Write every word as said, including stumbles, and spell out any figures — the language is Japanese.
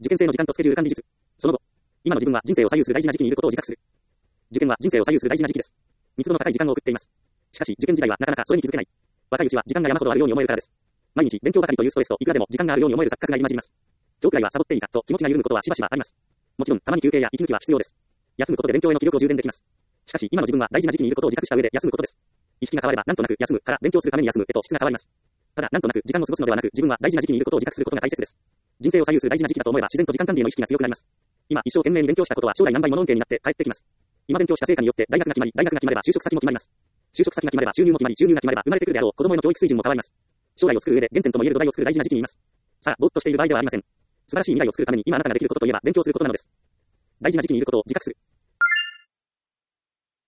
受験生の時間とスケジュール管理術。その後、今の自分は人生を左右する大事な時期にいることを自覚する。受験は人生を左右する大事な時期です。密度の高い時間を送っています。しかし、受験時代はなかなかそれに気づけない。若いうちは時間が山ほどあるように思えるからです。毎日勉強ばかりというストレスといくらでも時間があるように思える錯覚が入り混じります。今日くらいはサボっていいかと気持ちが緩むことはしばしばあります。もちろん、たまに休憩や息抜きは必要です。休むことで勉強への気力を充電できます。しかし、今の自分は大事な時期にいることを自覚した上で休むことです。意識が変われば、なんとなく休むから勉強するために休むへと質が変わります。ただ、なんとなく時間を過ごすのではなく、自分は大事な時期にいることを自覚することが大切です。人生を左右する大事な時期だと思えば、自然と時間管理への意識が強くなります。今、一生懸命に勉強したことは将来何倍もの恩恵になって返ってきます。今勉強した成果によって大学が決まり、大学が決まれば就職先も決まります。就職先が決まれば収入も決まり、収入が決まれば生まれてくるであろう子供への教育水準も変わります。将来を作る上で原点とも言える土台を作る大事な時期にいます。さあ、ぼーっとしている場合ではありません。素晴らしい未来を作るために今あなたができることといえば勉強することなのです。大事な時期にいることを自覚する。